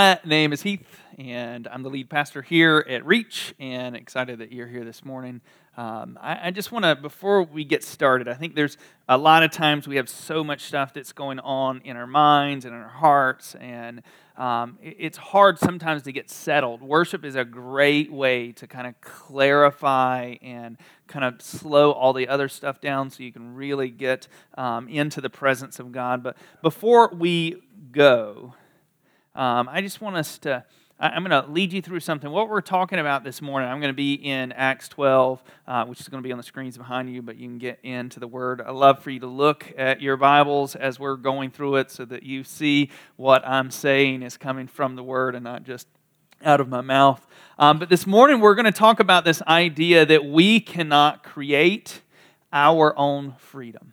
My name is Heath, and I'm the lead pastor here at Reach, and excited that you're here this morning. I just want to, before we get started, I think there's a lot of times we have so much stuff that's going on in our minds and in our hearts, and it's hard sometimes to get settled. Worship is a great way to kind of clarify and kind of slow all the other stuff down so you can really get into the presence of God. But before we go, I just want us to, I'm going to lead you through something. What we're talking about this morning, I'm going to be in Acts 12, which is going to be on the screens behind you, but you can get into the Word. I'd love for you to look at your Bibles as we're going through it so that you see what I'm saying is coming from the Word and not just out of my mouth. But this morning we're going to talk about this idea that we cannot create our own freedom.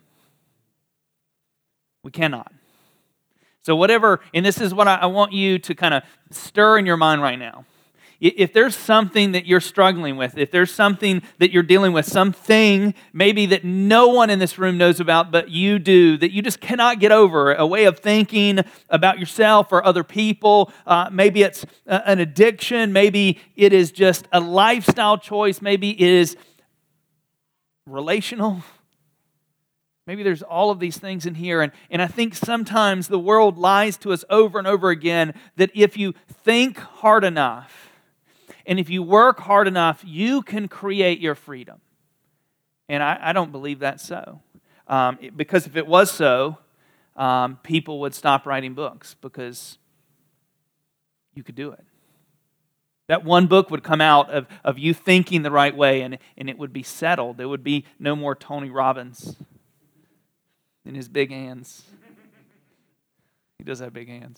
We cannot. So whatever, and this is what I want you to kind of stir in your mind right now. If there's something that you're struggling with, if there's something that you're dealing with, something maybe that no one in this room knows about but you do, that you just cannot get over, a way of thinking about yourself or other people, maybe it's an addiction, maybe it is just a lifestyle choice, maybe it is relational. Maybe there's all of these things in here, and I think sometimes the world lies to us over and over again that if you think hard enough and if you work hard enough, you can create your freedom. And I don't believe that's so. Because if it was so, people would stop writing books because you could do it. That one book would come out of you thinking the right way, and it would be settled. There would be no more Tony Robbins in his big hands. He does have big hands.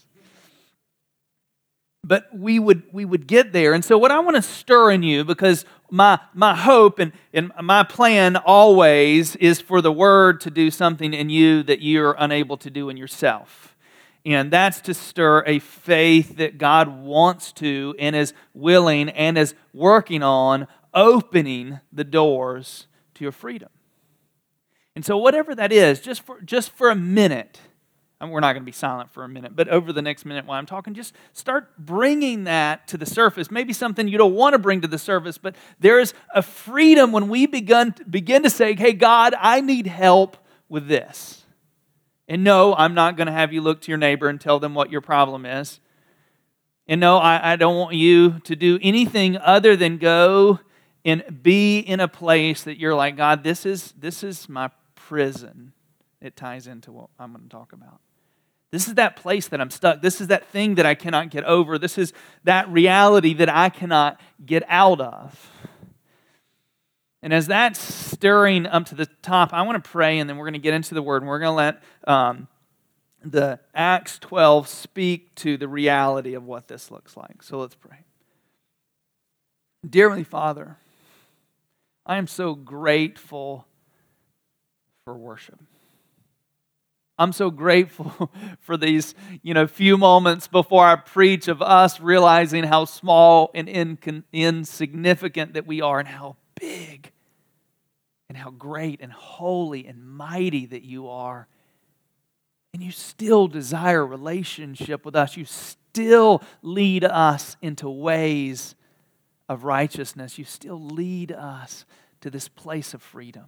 But we would get there. And so what I want to stir in you, because my hope and my plan always is for the Word to do something in you that you're unable to do in yourself. And that's to stir a faith that God wants to and is willing and is working on opening the doors to your freedom. And so whatever that is, just for a minute, and we're not going to be silent for a minute, but over the next minute while I'm talking, just start bringing that to the surface. Maybe something you don't want to bring to the surface, but there is a freedom when we begin to say, hey, God, I need help with this. And no, I'm not going to have you look to your neighbor and tell them what your problem is. And no, I don't want you to do anything other than go and be in a place that you're like, God, this is my prison. It ties into what I'm going to talk about. This is that place that I'm stuck. This is that thing that I cannot get over. This is that reality that I cannot get out of. And as that's stirring up to the top, I want to pray, and then we're going to get into the Word, and we're going to let the Acts 12 speak to the reality of what this looks like. So let's pray. Dear Heavenly Father, I am so grateful for worship. I'm so grateful for these, few moments before I preach of us realizing how small and insignificant that we are and how big and how great and holy and mighty that you are. And you still desire a relationship with us. You still lead us into ways of righteousness. You still lead us to this place of freedom.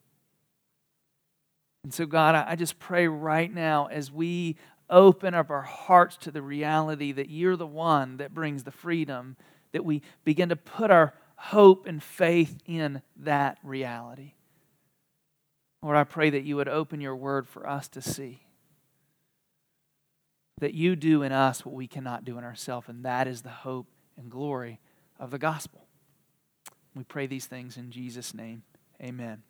And so, God, I just pray right now as we open up our hearts to the reality that you're the one that brings the freedom, that we begin to put our hope and faith in that reality. Lord, I pray that you would open your Word for us to see. That you do in us what we cannot do in ourselves, and that is the hope and glory of the gospel. We pray these things in Jesus' name. Amen.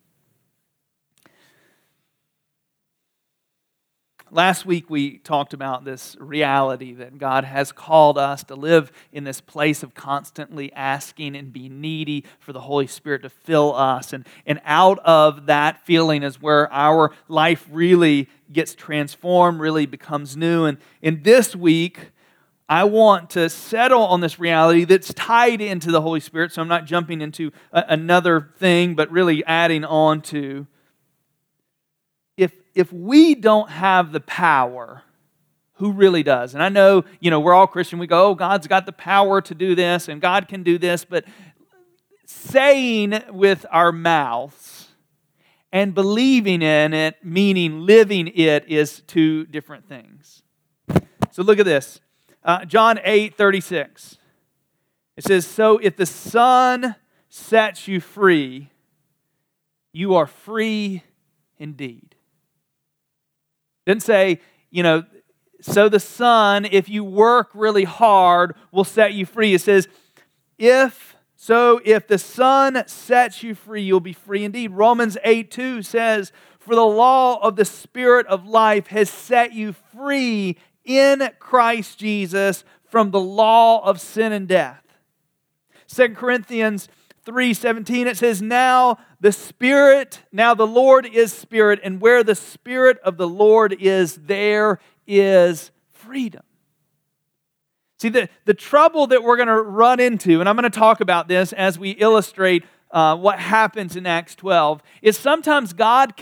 Last week we talked about this reality that God has called us to live in this place of constantly asking and be needy for the Holy Spirit to fill us. And out of that feeling is where our life really gets transformed, really becomes new. And in this week, I want to settle on this reality that's tied into the Holy Spirit. So I'm not jumping into another thing, but really adding on to if we don't have the power, who really does. And I know, we're all Christian. We go, oh, God's got the power to do this and God can do this. But saying with our mouths and believing in it, meaning living it, is two different things. So look at this. John 8:36. It says, so if the Son sets you free, you are free indeed. It didn't say, so the Son, if you work really hard, will set you free. It says, if the Son sets you free, you'll be free indeed. Romans 8:2 says, for the law of the Spirit of life has set you free in Christ Jesus from the law of sin and death. 2 Corinthians 3:17, it says, now the Lord is Spirit, and where the Spirit of the Lord is, there is freedom. See, the trouble that we're going to run into, and I'm going to talk about this as we illustrate what happens in Acts 12, is sometimes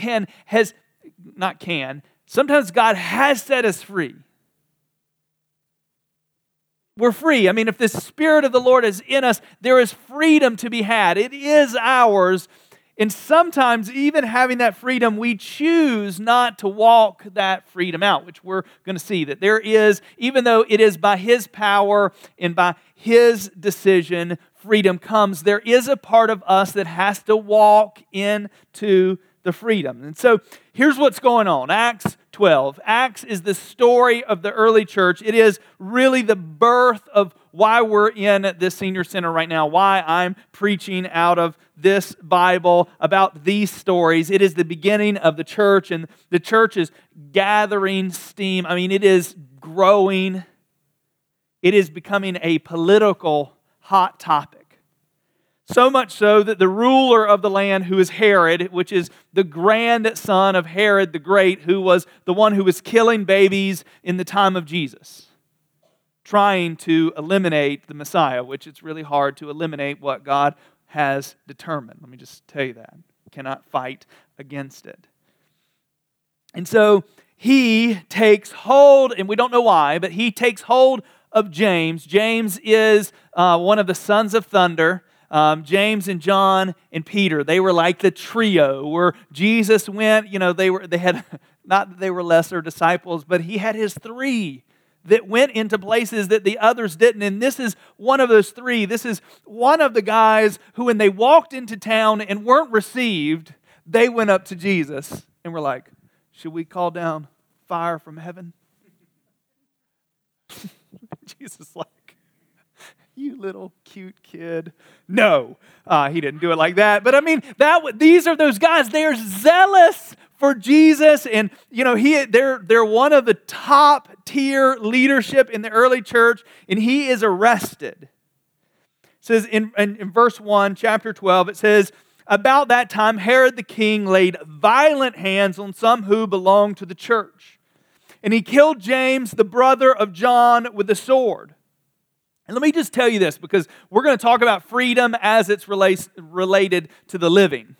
sometimes God has set us free. We're free. I mean, if the Spirit of the Lord is in us, there is freedom to be had. It is ours. And sometimes, even having that freedom, we choose not to walk that freedom out, which we're going to see that there is, even though it is by His power and by His decision, freedom comes, there is a part of us that has to walk into the freedom. And so here's what's going on. Acts 12. Acts is the story of the early church. It is really the birth of why we're in this senior center right now, why I'm preaching out of this Bible about these stories. It is the beginning of the church, and the church is gathering steam. I mean, it is growing. It is becoming a political hot topic. So much so that the ruler of the land, who is Herod, which is the grandson of Herod the Great, who was the one who was killing babies in the time of Jesus, trying to eliminate the Messiah, which it's really hard to eliminate what God has determined. Let me just tell you that. You cannot fight against it. And so he takes hold, and we don't know why, but he takes hold of James. James is one of the sons of thunder. James and John and Peter, they were like the trio where Jesus went, they had, not that they were lesser disciples, but he had his three that went into places that the others didn't. And this is one of those three. This is one of the guys who, when they walked into town and weren't received, they went up to Jesus and were like, should we call down fire from heaven? Jesus like, you little cute kid. No, he didn't do it like that. But I mean, these are those guys. They're zealous for Jesus, and they're one of the top tier leadership in the early church, and he is arrested. It says in verse 1, chapter 12, it says, about that time Herod the king laid violent hands on some who belonged to the church, and he killed James, the brother of John, with a sword. And let me just tell you this, because we're going to talk about freedom as it's related to the living.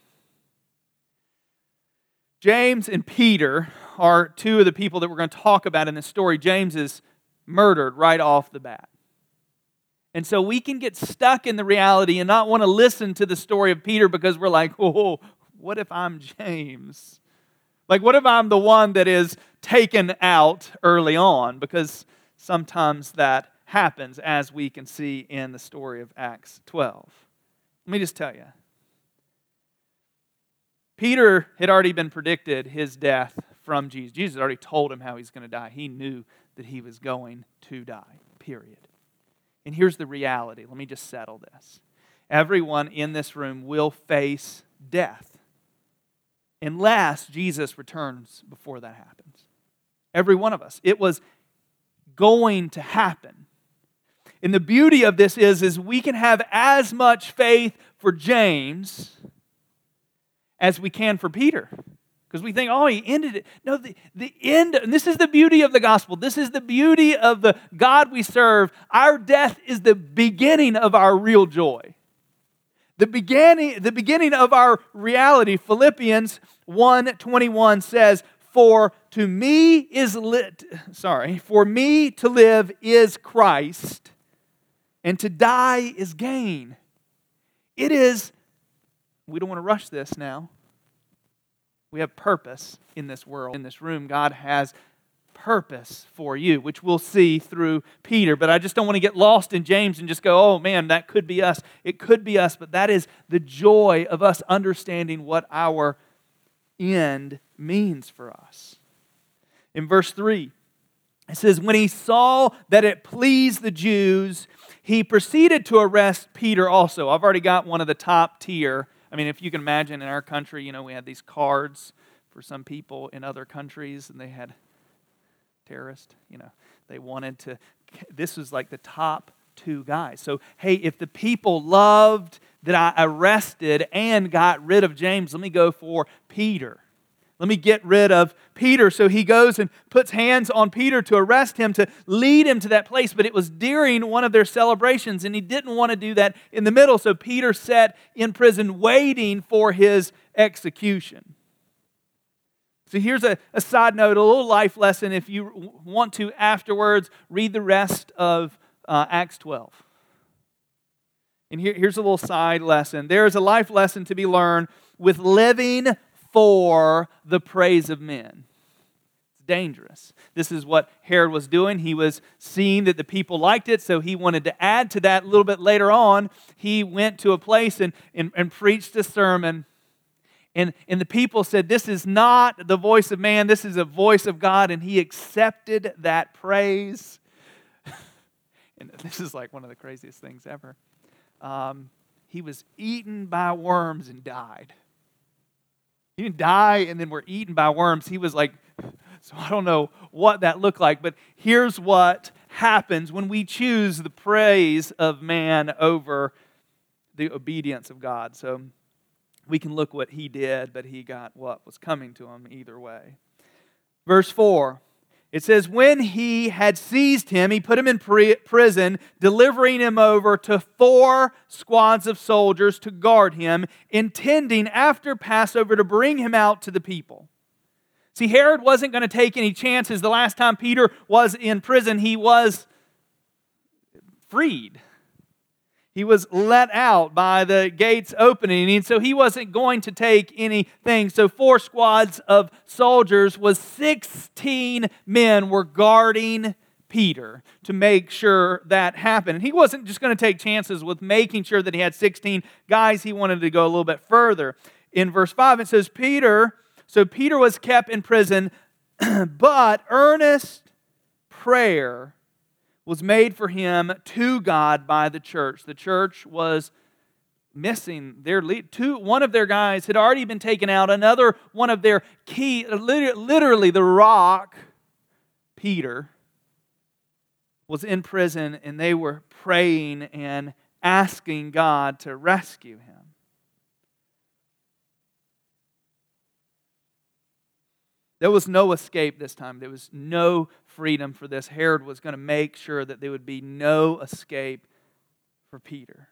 James and Peter are two of the people that we're going to talk about in this story. James is murdered right off the bat. And so we can get stuck in the reality and not want to listen to the story of Peter because we're like, oh, what if I'm James? Like, what if I'm the one that is taken out early on? Because sometimes that happens, as we can see in the story of Acts 12. Let me just tell you. Peter had already been predicted his death from Jesus. Jesus had already told him how he's going to die. He knew that he was going to die, period. And here's the reality. Let me just settle this. Everyone in this room will face death unless Jesus returns before that happens. Every one of us. It was going to happen. And the beauty of this is we can have as much faith for James as we can for Peter. Because we think, oh, he ended it. No, the end, and this is the beauty of the gospel. This is the beauty of the God we serve. Our death is the beginning of our real joy. The beginning of our reality. Philippians 1:21 says, for for me to live is Christ, and to die is gain. It is, we don't want to rush this now. We have purpose in this world. In this room, God has purpose for you, which we'll see through Peter. But I just don't want to get lost in James and just go, oh man, that could be us. It could be us, but that is the joy of us understanding what our end means for us. In verse 3, it says, when he saw that it pleased the Jews, he proceeded to arrest Peter also. I've already got one of the top tier. I mean, if you can imagine in our country, we had these cards for some people in other countries, and they had terrorist, they wanted to, this was like the top 2 guys. So, hey, if the people loved that I arrested and got rid of James, let me go for Peter. Let me get rid of Peter. So he goes and puts hands on Peter to arrest him, to lead him to that place. But it was during one of their celebrations, and he didn't want to do that in the middle. So Peter sat in prison waiting for his execution. So here's a side note, a little life lesson. If you want to afterwards, read the rest of Acts 12. And here's a little side lesson. There is a life lesson to be learned with living for the praise of men. It's dangerous. This is what Herod was doing. He was seeing that the people liked it, so he wanted to add to that a little bit later on. He went to a place and preached a sermon. And the people said, this is not the voice of man, this is a voice of God. And he accepted that praise. And this is like one of the craziest things ever. He was eaten by worms and died. He didn't die and then were eaten by worms. He was like, so I don't know what that looked like, but here's what happens when we choose the praise of man over the obedience of God. So we can look what he did, but he got what was coming to him either way. Verse 4, it says, when he had seized him, he put him in prison, delivering him over to 4 squads of soldiers to guard him, intending after Passover to bring him out to the people. See, Herod wasn't going to take any chances. The last time Peter was in prison, he was freed. He was let out by the gates opening, and so he wasn't going to take anything. So 4 squads of soldiers was 16 men were guarding Peter to make sure that happened. And he wasn't just going to take chances with making sure that he had 16 guys. He wanted to go a little bit further. In verse 5 it says, Peter was kept in prison, but earnest prayer was made for him to God by the church. The church was missing their lead. One of their guys had already been taken out. Another one of their key, literally the rock, Peter, was in prison, and they were praying and asking God to rescue him. There was no escape this time. There was no freedom for this. Herod was going to make sure that there would be no escape for Peter.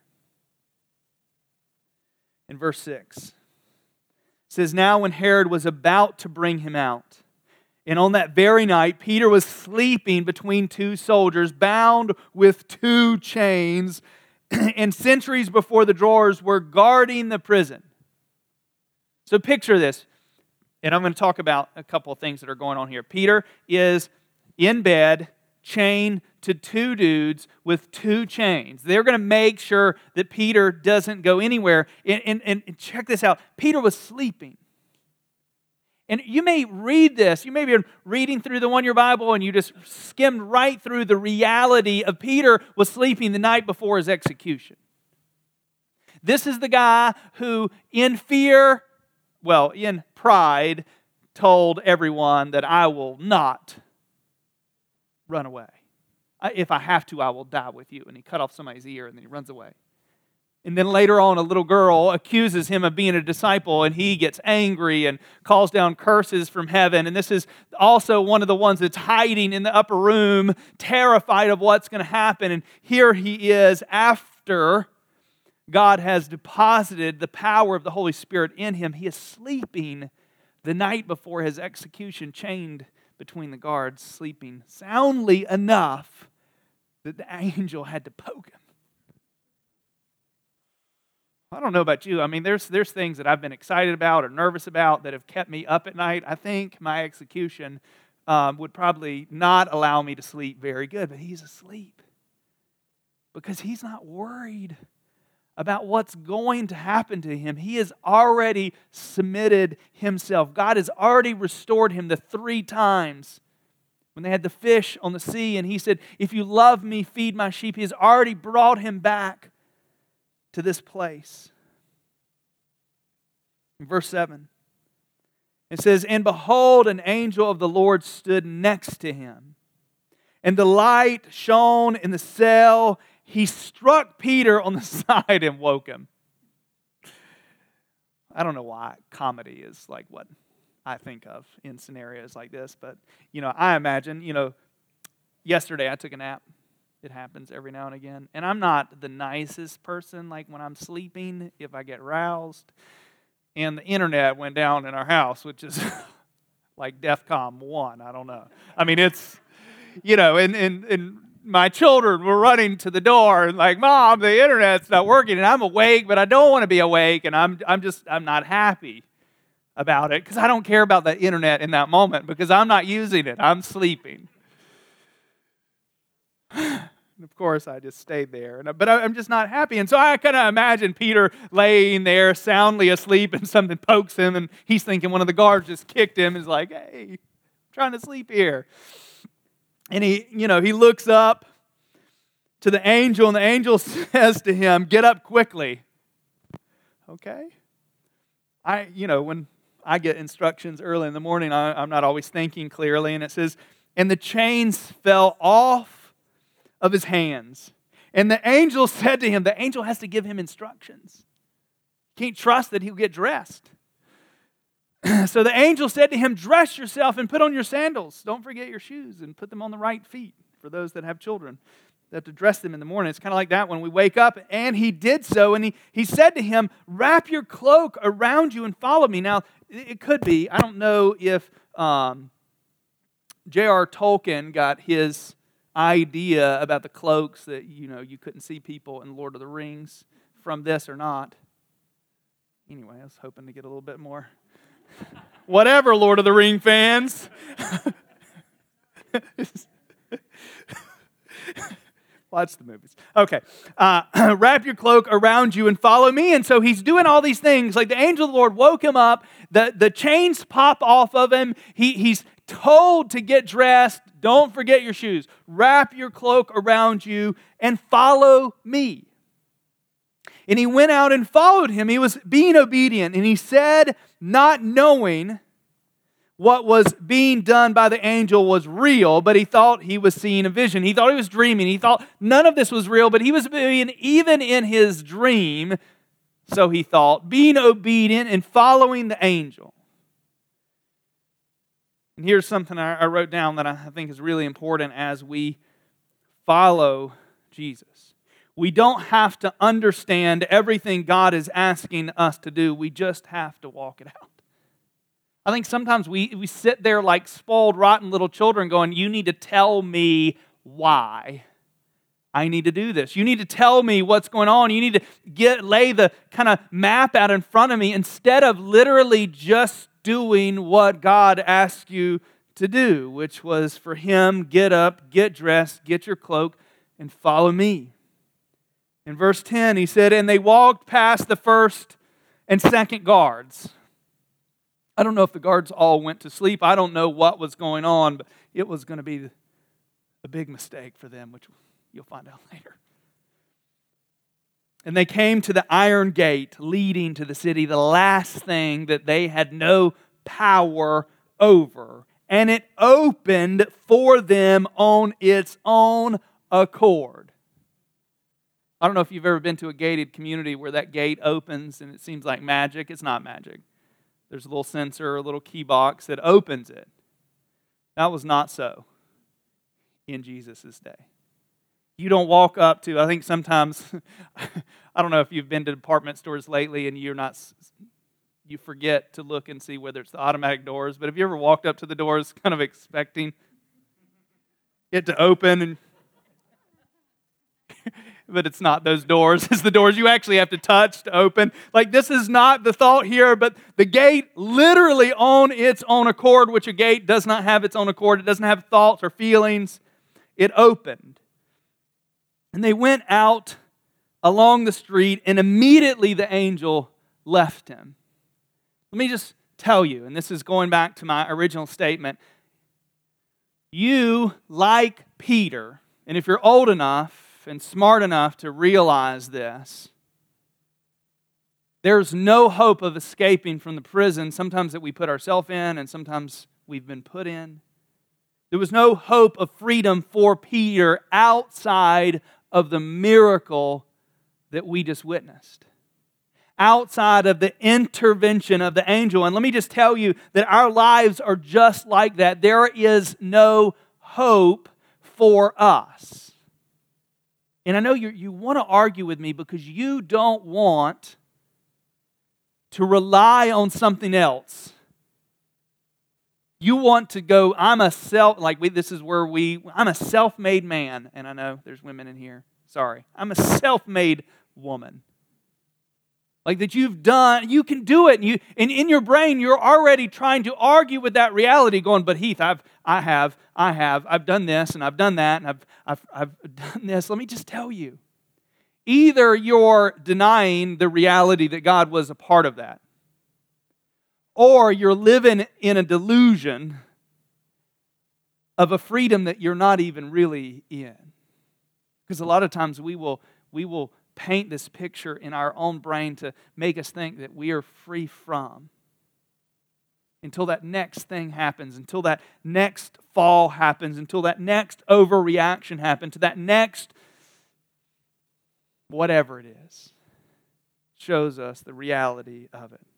In verse 6, it says, now when Herod was about to bring him out, and on that very night, Peter was sleeping between 2 soldiers, bound with 2 chains, and sentries before the doors were guarding the prison. So picture this. And I'm going to talk about a couple of things that are going on here. Peter is in bed, chained to 2 dudes with 2 chains. They're going to make sure that Peter doesn't go anywhere. And check this out. Peter was sleeping. And you may read this. You may be reading through the 1-year Bible and you just skimmed right through the reality of Peter was sleeping the night before his execution. This is the guy who, in fear, in pride, told everyone that I will not run away. If I have to, I will die with you. And he cut off somebody's ear and then he runs away. And then later on, a little girl accuses him of being a disciple, and he gets angry and calls down curses from heaven. And this is also one of the ones that's hiding in the upper room, terrified of what's going to happen. And here he is after God has deposited the power of the Holy Spirit in him. He is sleeping the night before his execution, chained between the guards, sleeping soundly enough that the angel had to poke him. I don't know about you. I mean, there's things that I've been excited about or nervous about that have kept me up at night. I think my execution would probably not allow me to sleep very good, but he's asleep because he's not worried about what's going to happen to him. He has already submitted himself. God has already restored him the 3 times when they had the fish on the sea, and he said, if you love me, feed my sheep. He has already brought him back to this place. In verse 7, it says, and behold, an angel of the Lord stood next to him, and the light shone in the cell. He struck Peter on the side and woke him. I don't know why comedy is like what I think of in scenarios like this, but, I imagine, yesterday I took a nap. It happens every now and again. And I'm not the nicest person, like when I'm sleeping, if I get roused. And the internet went down in our house, which is like DEFCON 1, I don't know. I mean, it's, and my children were running to the door and like, Mom, the internet's not working, and I'm awake, but I don't want to be awake, and I'm not happy about it because I don't care about the internet in that moment because I'm not using it. I'm sleeping. And of course, I just stayed there, but I'm just not happy. And so I kind of imagine Peter laying there soundly asleep, and something pokes him, and he's thinking one of the guards just kicked him. He's like, "Hey, I'm trying to sleep here." And he looks up to the angel, and the angel says to him, "Get up quickly." Okay. When I get instructions early in the morning, I'm not always thinking clearly, and it says, and the chains fell off of his hands. And the angel said to him, the angel has to give him instructions. Can't trust that he'll get dressed. So the angel said to him, dress yourself and put on your sandals. Don't forget your shoes and put them on the right feet. For those that have children, they have to dress them in the morning. It's kind of like that when we wake up. And he did so. And he said to him, wrap your cloak around you and follow me. Now, it could be, I don't know if J.R. Tolkien got his idea about the cloaks that you couldn't see people in Lord of the Rings from this or not. Anyway, I was hoping to get a little bit more. Whatever, Lord of the Ring fans. Watch the movies. Okay. Wrap your cloak around you and follow me. And so he's doing all these things. Like the angel of the Lord woke him up. The chains pop off of him. He's told to get dressed. Don't forget your shoes. Wrap your cloak around you and follow me. And he went out and followed him. He was being obedient. And he said, not knowing what was being done by the angel was real, but he thought he was seeing a vision. He thought he was dreaming. He thought none of this was real, but he was being, even in his dream, so he thought, being obedient and following the angel. And here's something I wrote down that I think is really important as we follow Jesus. We don't have to understand everything God is asking us to do. We just have to walk it out. I think sometimes we sit there like spoiled, rotten little children going, you need to tell me why I need to do this. You need to tell me what's going on. You need to lay the kind of map out in front of me instead of literally just doing what God asked you to do, which was for him, get up, get dressed, get your cloak, and follow me. In verse 10, he said, and they walked past the first and second guards. I don't know if the guards all went to sleep. I don't know what was going on, but it was going to be a big mistake for them, which you'll find out later. And they came to the iron gate leading to the city, the last thing that they had no power over. And it opened for them on its own accord. I don't know if you've ever been to a gated community where that gate opens and it seems like magic. It's not magic. There's a little sensor, a little key box that opens it. That was not so in Jesus' day. You don't walk up to, I think sometimes, I don't know if you've been to department stores lately and you're not you forget to look and see whether it's the automatic doors. But have you ever walked up to the doors kind of expecting it to open, and but it's not those doors. It's the doors you actually have to touch to open. Like, this is not the thought here, but the gate literally on its own accord, which a gate does not have its own accord. It doesn't have thoughts or feelings. It opened. And they went out along the street, and immediately the angel left him. Let me just tell you, and this is going back to my original statement, you, like Peter, and if you're old enough and smart enough to realize this, there's no hope of escaping from the prison, sometimes that we put ourselves in and sometimes we've been put in. There was no hope of freedom for Peter outside of the miracle that we just witnessed, outside of the intervention of the angel. And let me just tell you that our lives are just like that. There is no hope for us. And I know you want to argue with me because you don't want to rely on something else. You want to go, I'm a self-made man. And I know there's women in here. Sorry. I'm a self-made woman. Like that you've done, you can do it. And in your brain, you're already trying to argue with that reality, going, but Heath, I've done this and I've done that and I've done this. Let me just tell you. Either you're denying the reality that God was a part of that, or you're living in a delusion of a freedom that you're not even really in. Because a lot of times we will paint this picture in our own brain to make us think that we are free from, until that next thing happens, until that next fall happens, until that next overreaction happens, to that next whatever it is, shows us the reality of it.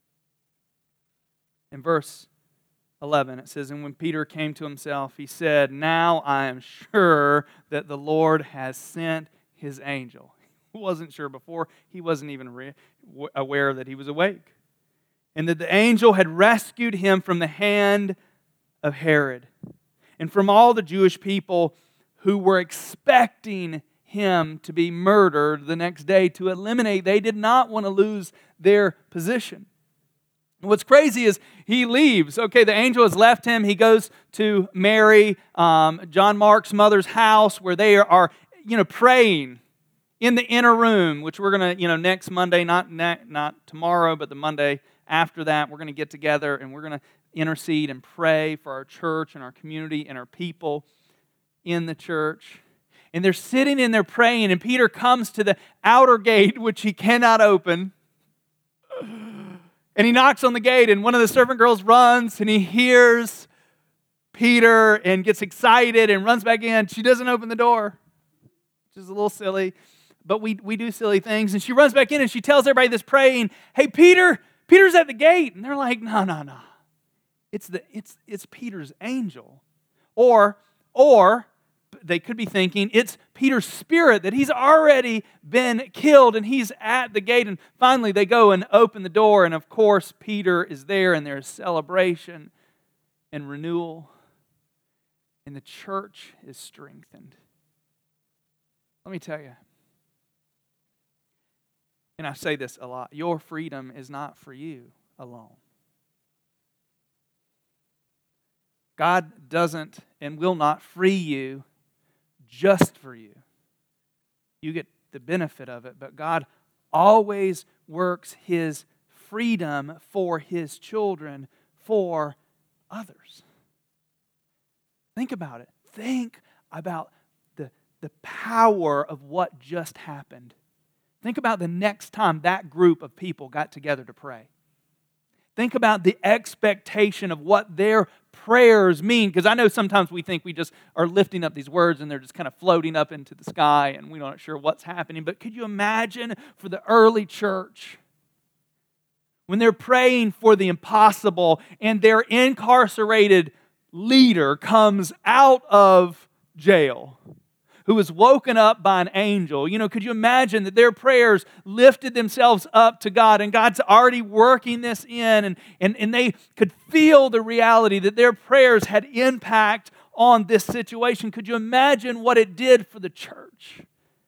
In verse 11 it says, and when Peter came to himself, he said, now I am sure that the Lord has sent his angel. He wasn't sure before. He wasn't even aware that he was awake. And that the angel had rescued him from the hand of Herod and from all the Jewish people who were expecting him to be murdered the next day, to eliminate. They did not want to lose their position. And what's crazy is he leaves. Okay, the angel has left him. He goes to Mary, John Mark's mother's house, where they are, praying in the inner room, which we're going to, next Monday, not tomorrow, but the Monday after that, we're going to get together and we're going to intercede and pray for our church and our community and our people in the church. And they're sitting in there praying, and Peter comes to the outer gate, which he cannot open. And he knocks on the gate, and one of the servant girls runs, and he hears Peter and gets excited and runs back in. She doesn't open the door, which is a little silly. But we do silly things. And she runs back in and she tells everybody that's praying, hey, Peter's at the gate. And they're like, no. It's Peter's angel. Or they could be thinking it's Peter's spirit, that he's already been killed and he's at the gate. And finally they go and open the door. And of course Peter is there, and there's celebration and renewal. And the church is strengthened. Let me tell you. And I say this a lot, your freedom is not for you alone. God doesn't and will not free you just for you. You get the benefit of it, but God always works His freedom for His children, for others. Think about it. Think about the power of what just happened. Think about the next time that group of people got together to pray. Think about the expectation of what their prayers mean. Because I know sometimes we think we just are lifting up these words and they're just kind of floating up into the sky and we're not sure what's happening. But could you imagine for the early church when they're praying for the impossible and their incarcerated leader comes out of jail, who was woken up by an angel. Could you imagine that their prayers lifted themselves up to God, and God's already working this in, and they could feel the reality that their prayers had impact on this situation? Could you imagine what it did for the church?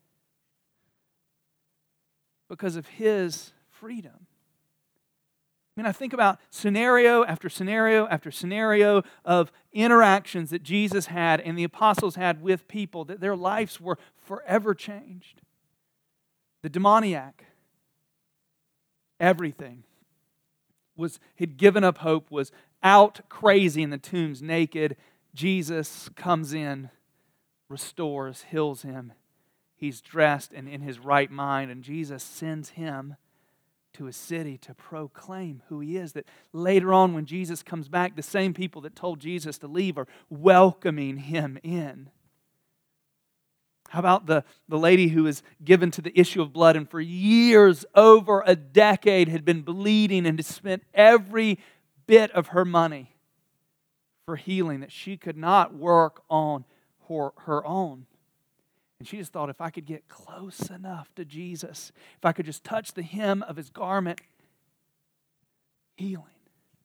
Because of His freedom. I think about scenario after scenario after scenario of interactions that Jesus had and the apostles had with people, that their lives were forever changed. The demoniac, everything, had given up hope, was out crazy in the tombs, naked. Jesus comes in, restores, heals him. He's dressed and in his right mind, and Jesus sends him to a city to proclaim who He is. That later on when Jesus comes back, the same people that told Jesus to leave are welcoming Him in. How about the lady who was given to the issue of blood and for years, over a decade, had been bleeding and had spent every bit of her money for healing, that she could not work on her own. And she just thought, if I could get close enough to Jesus, if I could just touch the hem of His garment, healing.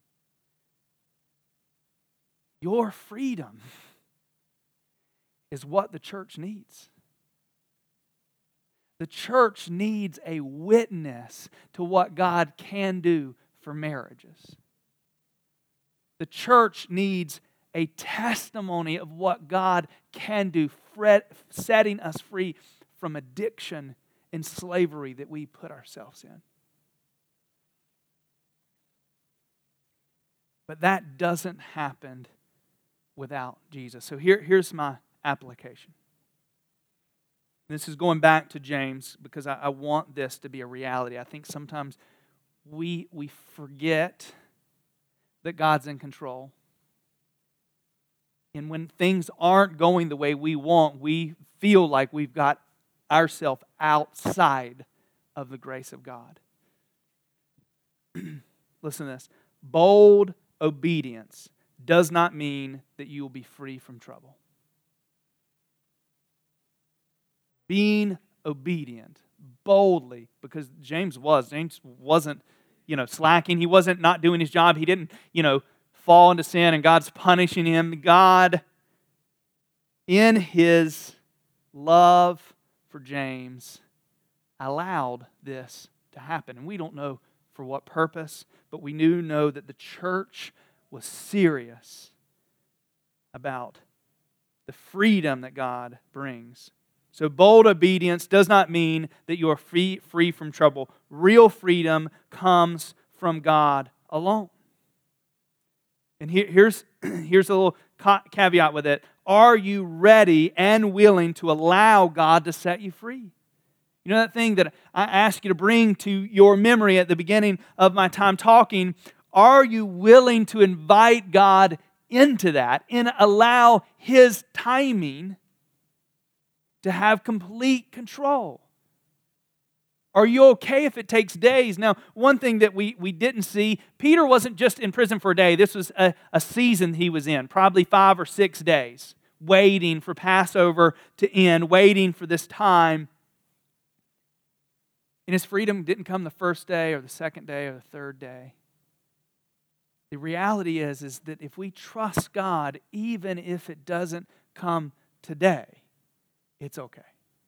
Your freedom is what the church needs. The church needs a witness to what God can do for marriages. The church needs a testimony of what God can do, setting us free from addiction and slavery that we put ourselves in. But that doesn't happen without Jesus. So here's my application. This is going back to James because I want this to be a reality. I think sometimes we forget that God's in control. And when things aren't going the way we want, we feel like we've got ourselves outside of the grace of God. Listen to this. Bold obedience does not mean that you will be free from trouble. Being obedient boldly, because James wasn't, slacking. He wasn't not doing his job. He didn't, fall into sin and God's punishing him. God, in His love for James, allowed this to happen. And we don't know for what purpose, but we do know that the church was serious about the freedom that God brings. So bold obedience does not mean that you are free from trouble. Real freedom comes from God alone. And here's a little caveat with it. Are you ready and willing to allow God to set you free? You know that thing that I asked you to bring to your memory at the beginning of my time talking? Are you willing to invite God into that and allow His timing to have complete control? Are you okay if it takes days? Now, one thing that we didn't see, Peter wasn't just in prison for a day. This was a season he was in, probably 5 or 6 days, waiting for Passover to end, waiting for this time. And his freedom didn't come the first day or the second day or the third day. The reality is that if we trust God, even if it doesn't come today, it's okay.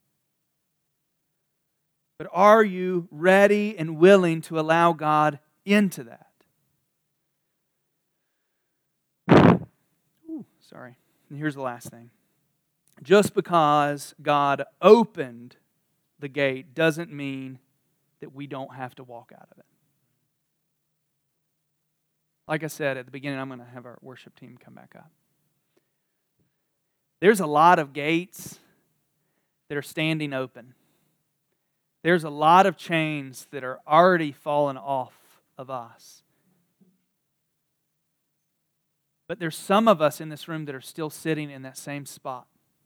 But are you ready and willing to allow God into that? Sorry. And here's the last thing. Just because God opened the gate doesn't mean that we don't have to walk out of it. Like I said at the beginning, I'm going to have our worship team come back up. There's a lot of gates that are standing open. There's a lot of chains that are already fallen off of us. But there's some of us in this room that are still sitting in that same spot.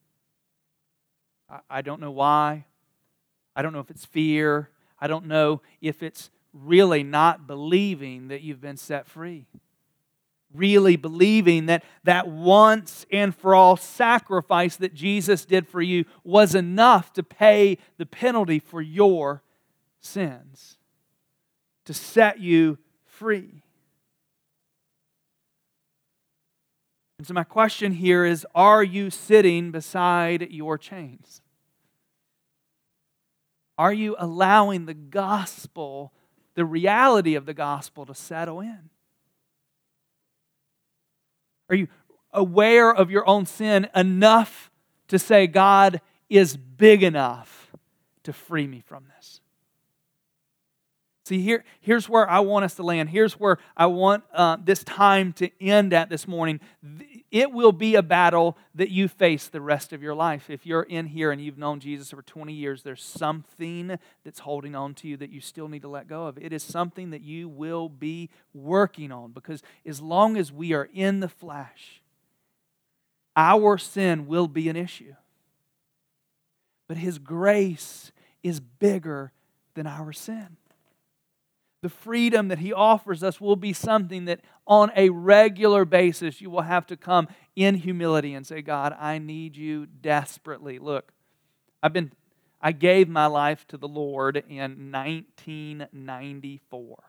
I don't know why. I don't know if it's fear. I don't know if it's really not believing that you've been set free. really believing that that once and for all sacrifice that Jesus did for you was enough to pay the penalty for your sins, to set you free. And so my question here is, are you sitting beside your chains? Are you allowing the gospel, the reality of the gospel, to settle in? Are you aware of your own sin enough to say, God is big enough to free me from this? See, here's where I want us to land. Here's where I want this time to end at this morning. It will be a battle that you face the rest of your life. If you're in here and you've known Jesus for 20 years, there's something that's holding on to you that you still need to let go of. It is something that you will be working on, because as long as we are in the flesh, our sin will be an issue. But His grace is bigger than our sin. The freedom that He offers us will be something that on a regular basis you will have to come in humility and say, God, I need you desperately. Look, I gave my life to the Lord in 1994.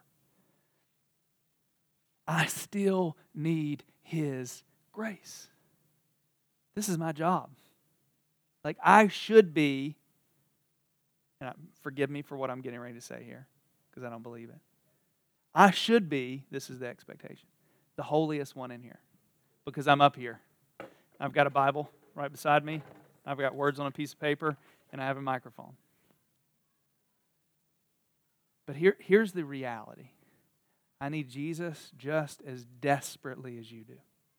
I still need His grace. This is my job. Like, I should be, and forgive me for what I'm getting ready to say here, because I don't believe it. I should be, this is the expectation, the holiest one in here, because I'm up here. I've got a Bible right beside me. I've got words on a piece of paper, and I have a microphone. But here's the reality. I need Jesus just as desperately as you do.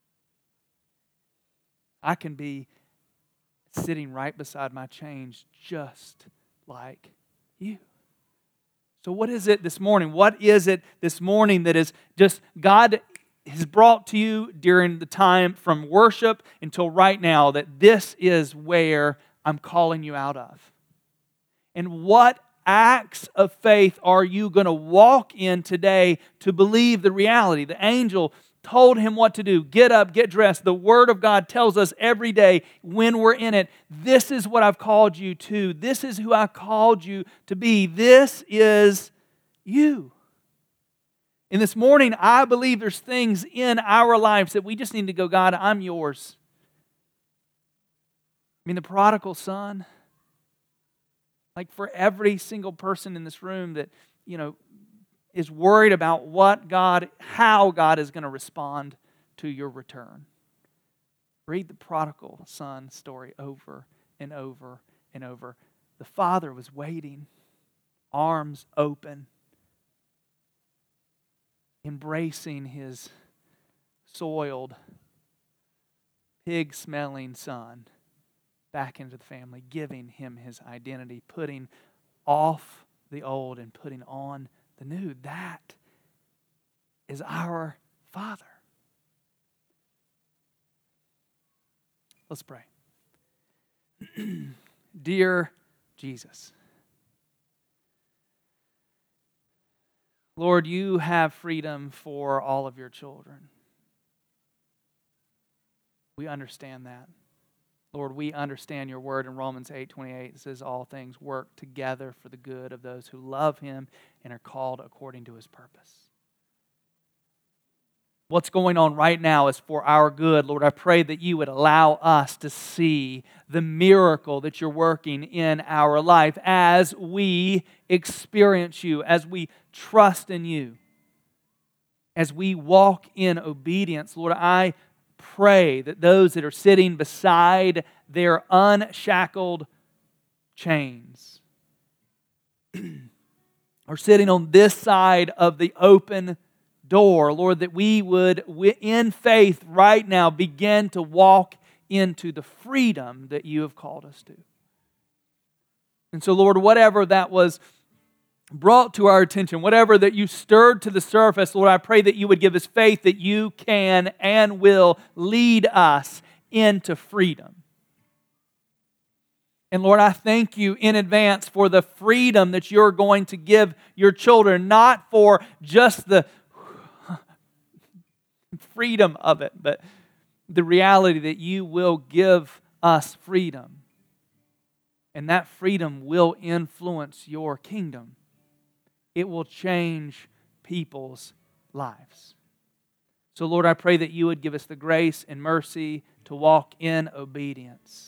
I can be sitting right beside my chains just like you. So what is it this morning? What is it this morning that is just God has brought to you during the time from worship until right now, that this is where I'm calling you out of? And what acts of faith are you going to walk in today to believe the reality? The angel told him what to do. Get up, get dressed. The Word of God tells us every day when we're in it, this is what I've called you to. This is who I called you to be. This is you. And this morning, I believe there's things in our lives that we just need to go, God, I'm yours. I mean, the prodigal son, like for every single person in this room that, is worried about how God is going to respond to your return. Read the prodigal son story over and over and over. The father was waiting, arms open, embracing his soiled, pig-smelling son back into the family, giving him his identity, putting off the old and putting on the new. That is our Father. Let's pray. Dear Jesus, Lord, you have freedom for all of your children. We understand that. Lord, we understand your word in Romans 8:28. It says all things work together for the good of those who love him and are called according to his purpose. What's going on right now is for our good. Lord, I pray that you would allow us to see the miracle that you're working in our life as we experience you, as we trust in you, as we walk in obedience. Lord, I pray that those that are sitting beside their unshackled chains are sitting on this side of the open door, Lord, that we would, in faith right now, begin to walk into the freedom that you have called us to. And so, Lord, whatever that was brought to our attention, whatever that you stirred to the surface, Lord, I pray that you would give us faith that you can and will lead us into freedom. And Lord, I thank you in advance for the freedom that you're going to give your children, not for just the freedom of it, but the reality that you will give us freedom. And that freedom will influence your kingdom. It will change people's lives. So Lord, I pray that you would give us the grace and mercy to walk in obedience.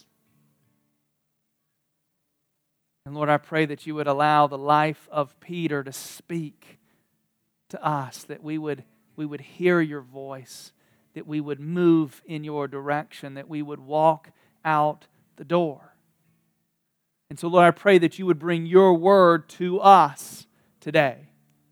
And Lord, I pray that you would allow the life of Peter to speak to us, that we would hear your voice, that we would move in your direction, that we would walk out the door. And so, Lord, I pray that you would bring your word to us today.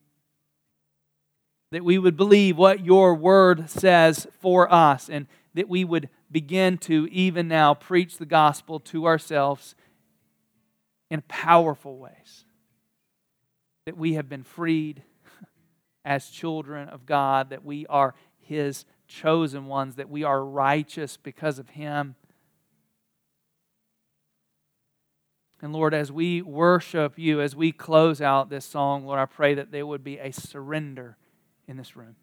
That we would believe what your word says for us, and that we would begin to, even now, preach the gospel to ourselves in powerful ways. That we have been freed as children of God, that we are His chosen ones, that we are righteous because of Him. And Lord, as we worship you, as we close out this song, Lord, I pray that there would be a surrender in this room.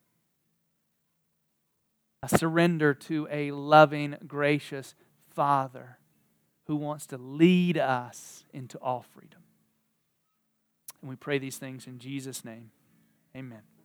A surrender to a loving, gracious Father who wants to lead us into all freedom. And we pray these things in Jesus' name. Amen.